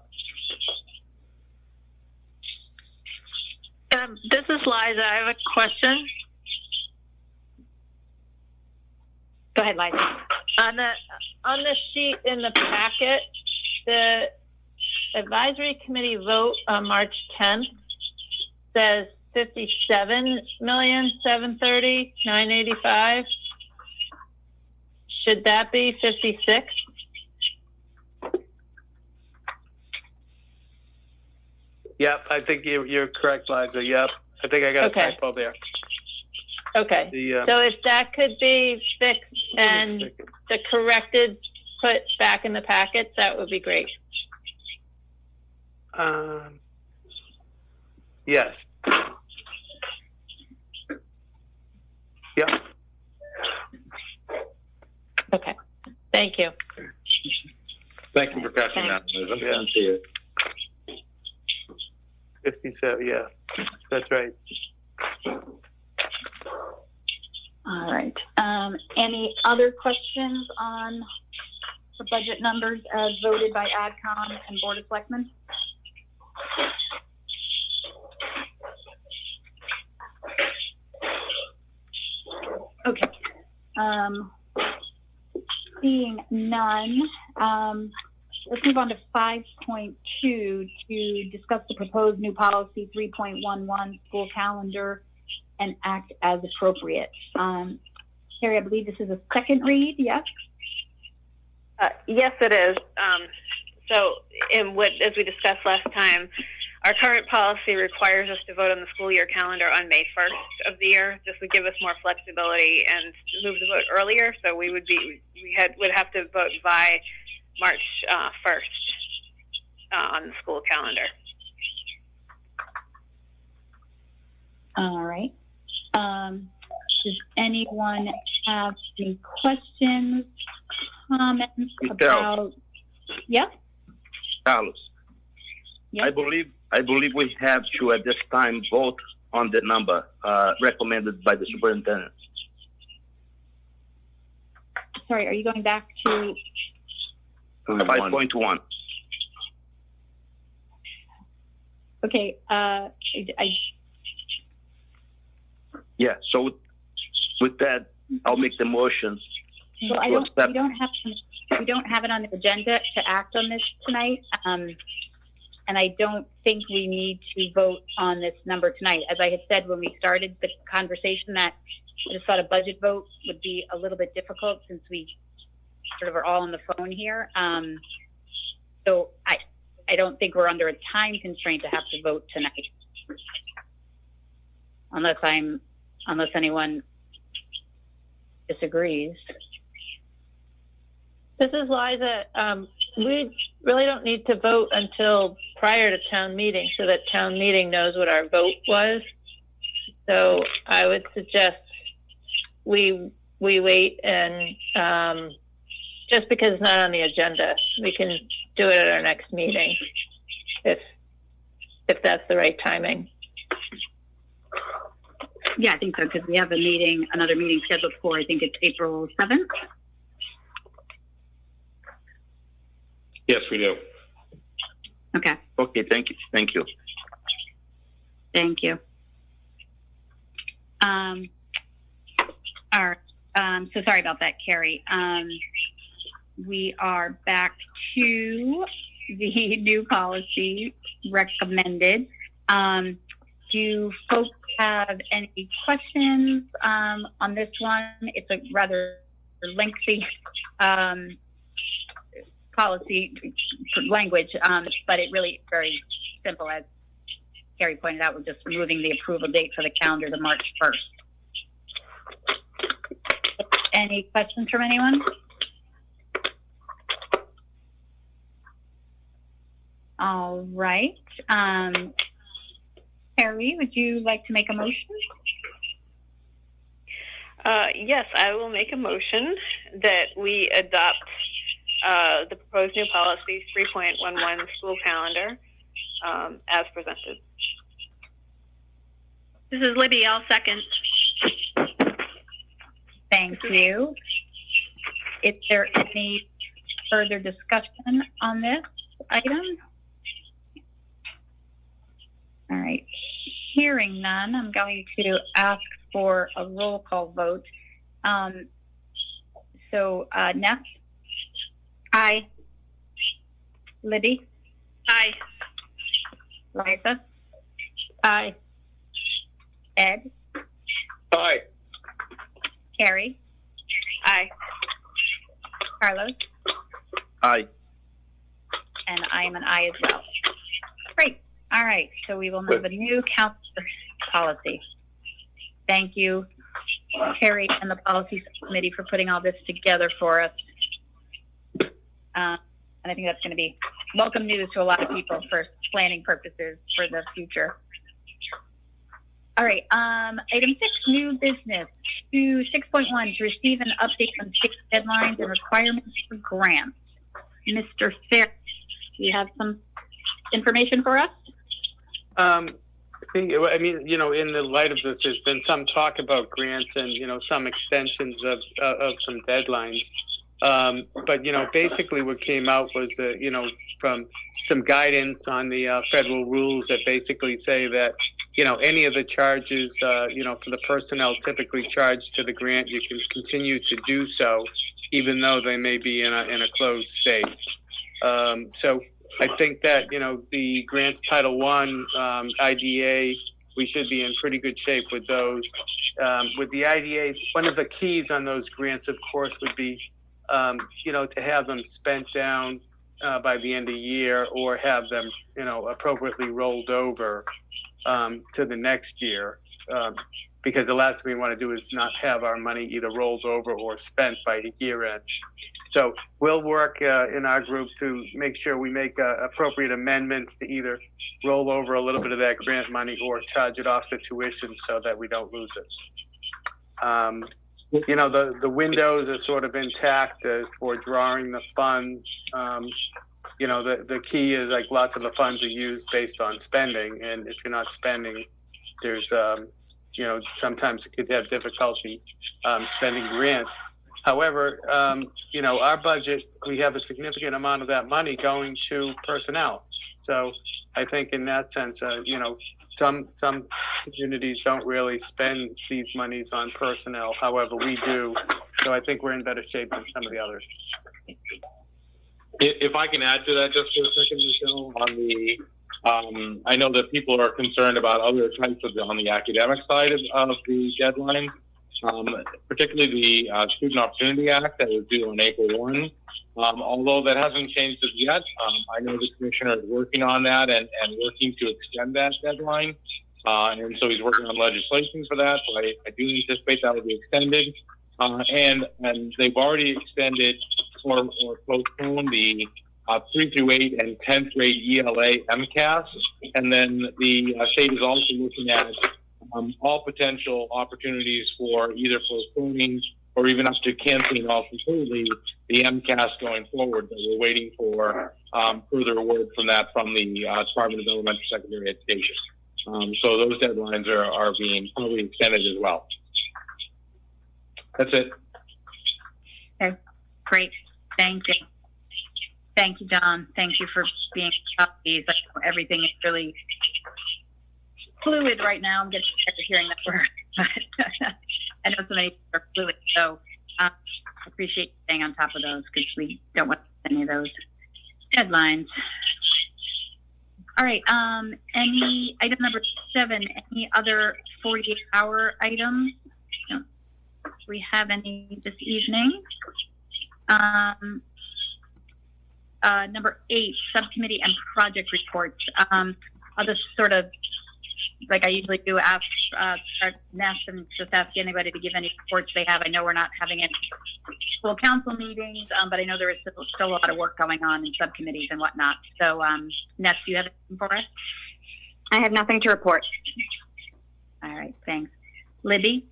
Um, this is Liza. I have a question. Go ahead, Liza. On the on the sheet in the packet, the advisory committee vote on March tenth says fifty-seven million seven thirty nine eighty-five. Should that be fifty-six? Yep, I think you're, you're correct, Liza. Yep, I think I got Okay. a typo there. Okay. The, uh, So if that could be fixed and the corrected put back in the packet, that would be great. Um, yes. Yep. Okay. Thank you. Thank you for catching that, Liza. fifty-seven, yeah, that's right. All right. Um, any other questions on the budget numbers as voted by AdCom and Board of Selectmen? Okay. Um, seeing none, um, let's move on to five point two to discuss the proposed new policy three point one one school calendar and act as appropriate. Um, Carrie, I believe this is a second read, yes? Uh, yes, it is. Um, so, in what, as we discussed last time, our current policy requires us to vote on the school year calendar on May first of the year. This would give us more flexibility and move the vote earlier. So we would be, we had would have to vote by March uh, first uh, on the school calendar. All right. Um, does anyone have any questions, comments about? Yeah. Carlos, Yes. I believe I believe we have to at this time vote on the number uh, recommended by the superintendent. Sorry, are you going back to? Five point one. Okay. Uh, I, I Yeah. So with, with that, I'll make the motion well, I to don't. accept. We don't have to. we don't have it on the agenda to act on this tonight. Um, and I don't think we need to vote on this number tonight. As I had said when we started the conversation, that I just thought a budget vote would be a little bit difficult since we sort of are all on the phone here. Um, so I, I don't think we're under a time constraint to have to vote tonight. Unless I'm, unless anyone disagrees. This is Liza. Um, we really don't need to vote until prior to town meeting so that town meeting knows what our vote was. So I would suggest we we wait and um, just because it's not on the agenda, we can do it at our next meeting if if that's the right timing. Yeah, I think so, because we have a meeting, another meeting scheduled for, I think it's April seventh. Yes, we do. Okay. Okay, thank you. Thank you. Thank you. Um, all right. Um, so sorry about that, Carrie. Um, we are back to the new policy recommended. Um, do folks have any questions um, on this one? It's a rather lengthy um, policy language, um, but it really is very simple. As Carrie pointed out, we're just moving the approval date for the calendar to March first. Any questions from anyone? All right. Um, Carrie, would you like to make a motion? Uh, yes, I will make a motion that we adopt uh, the proposed new policy three point one one school calendar um, as presented. This is Libby. I'll second. Thank you. Is there any further discussion on this item? All right. Hearing none, I'm going to ask for a roll call vote. Um, so, uh, Neff? Aye. Libby? Aye. Liza? Aye. Ed? Aye. Carrie? Aye. Carlos? Aye. And I am an aye as well. Great. All right. So we will move a new counselor policy. Thank you, Carrie and the policy committee, for putting all this together for us. Uh, and I think that's going to be welcome news to a lot of people for planning purposes for the future. All right. Um, item six, new business. To six point one, to receive an update on six deadlines and requirements for grants. Mister Fair, do you have some information for us? Um, I mean, you know, in the light of this, there's been some talk about grants and, you know, some extensions of uh, of some deadlines. Um, but, you know, basically what came out was, uh, you know, from some guidance on the uh, federal rules that basically say that, you know, any of the charges, uh, you know, for the personnel typically charged to the grant, you can continue to do so, even though they may be in a, in a closed state. Um, so I think that, you know, the grants Title One, um, I D A, we should be in pretty good shape with those. Um, with the I D A, one of the keys on those grants, of course, would be, um, you know, to have them spent down uh, by the end of the year, or have them, you know, appropriately rolled over um, to the next year. Um, because the last thing we want to do is not have our money either rolled over or spent by the year end. So we'll work uh, in our group to make sure we make uh, appropriate amendments to either roll over a little bit of that grant money or charge it off the tuition so that we don't lose it. Um, you know, the, the windows are sort of intact uh, for drawing the funds. Um, you know, the, the key is, like, lots of the funds are used based on spending. And if you're not spending, there's, um, you know, sometimes it could have difficulty um, spending grants. However, um, you know, our budget, we have a significant amount of that money going to personnel. So I think in that sense, uh, you know, some some communities don't really spend these monies on personnel. However, we do. So I think we're in better shape than some of the others. If I can add to that just for a second, Michelle, on the, um, I know that people are concerned about other types of, on the academic side of, of the deadline, um, particularly the uh, Student Opportunity Act that was due on April first. Um, although that hasn't changed as yet, um, I know the commissioner is working on that and, and working to extend that deadline. Uh, and so he's working on legislation for that. So I, I do anticipate that will be extended. Uh, and, and they've already extended or, or postponed the uh, three through eight and tenth grade E L A MCAS. And then the uh, state is also looking at um, all potential opportunities for either postponing or even up to canceling off completely the MCAS going forward. But we're waiting for um, further word from that from the uh, Department of Elementary and Secondary Education. Um, so those deadlines are, are being probably extended as well. That's it. Okay, great. Thank you. Thank you, John. Thank you for being up these. Everything is really fluid right now. I'm getting tired of hearing that word. I know so many people are fluid, so um, I appreciate you staying on top of those because we don't want any of those deadlines. All right. Um, any item number seven? Any other forty-eight hour items? No. Do we have any this evening? Um, uh, number eight, subcommittee and project reports. Um, I'll just sort of, like I usually do, ask, uh, ask and just ask anybody to give any reports they have. I know we're not having any school council meetings, um, but I know there is still, still a lot of work going on in subcommittees and whatnot. So, um, Ness, do you have anything for us? I have nothing to report. All right, thanks. Libby?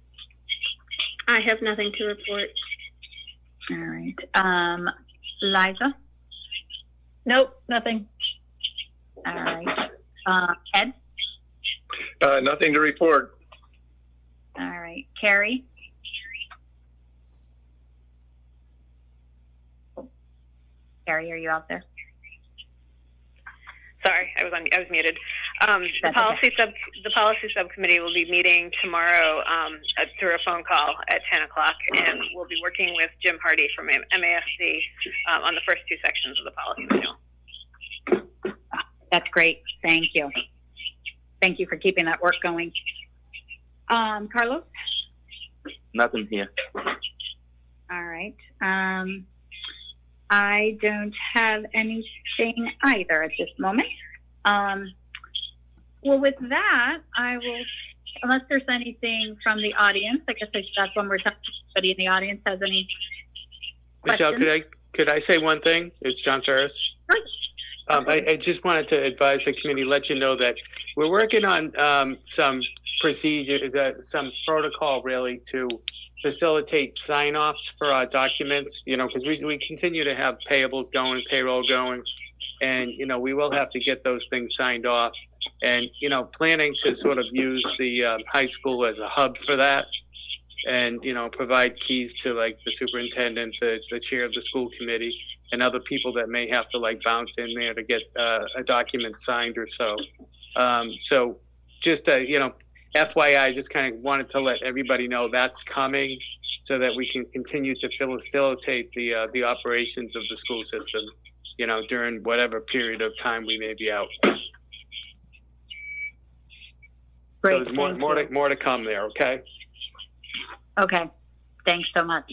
I have nothing to report. All right. Um, Liza? Nope, nothing. All right. Uh, Ed? Uh, nothing to report. All right. Carrie? Carrie, are you out there? Sorry, I was on. I was muted. Um, the policy okay. sub the policy subcommittee will be meeting tomorrow um, at, through a phone call at ten o'clock, and we'll be working with Jim Hardy from M A S C um, on the first two sections of the policy manual. That's great. Thank you. Thank you for keeping that work going. Um, Carlos? Nothing here. All right. Um, I don't have anything either at this moment. Um, well, with that, I will, unless there's anything from the audience, I guess I should ask one more time if anybody in the audience has any Michelle, questions. could I could I say one thing? It's John Ferris. Right. Um, I, I just wanted to advise the committee, let you know that we're working on um, some procedure, uh, some protocol really to facilitate sign-offs for our documents, you know, because we, we continue to have payables going, payroll going, and, you know, we will have to get those things signed off. And, you know, planning to sort of use the um, high school as a hub for that and, you know, provide keys to, like, the superintendent, the, the chair of the school committee, and other people that may have to, like, bounce in there to get uh, a document signed or so. Um, so just, uh, you know, F Y I, just kind of wanted to let everybody know that's coming so that we can continue to facilitate the uh, the operations of the school system, you know, during whatever period of time we may be out. Great, so there's more, thank more, you. to, more to come there, okay? Okay. Thanks so much.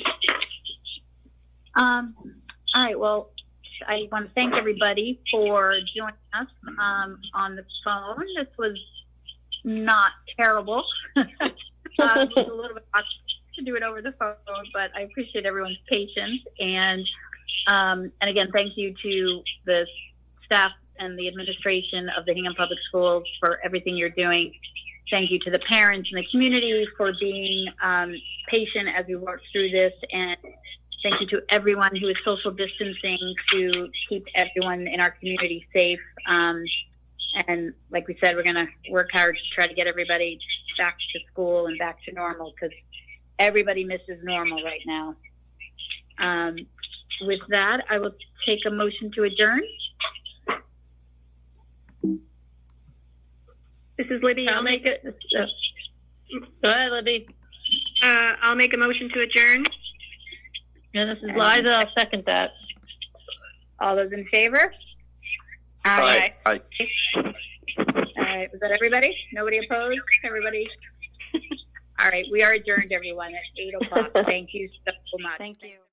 Um, all right. Well, I want to thank everybody for joining us um, on the phone. This was not terrible. uh, it was a little bit awkward to do it over the phone, but I appreciate everyone's patience. And um, and again, thank you to the staff and the administration of the Hingham Public Schools for everything you're doing. Thank you to the parents and the community for being um, patient as we work through this. And thank you to everyone who is social distancing to keep everyone in our community safe. Um, and like we said, we're going to work hard to try to get everybody back to school and back to normal because everybody misses normal right now. Um, with that, I will take a motion to adjourn. This is Libby. I'll make it. Uh, go ahead, Libby. Uh, I'll make a motion to adjourn. Yeah, this is Liza. I'll second that. All those in favor? Aye. Aye. All right, was that everybody? Nobody opposed? Everybody? All right, we are adjourned, everyone, at eight o'clock. Thank you so much. Thank you.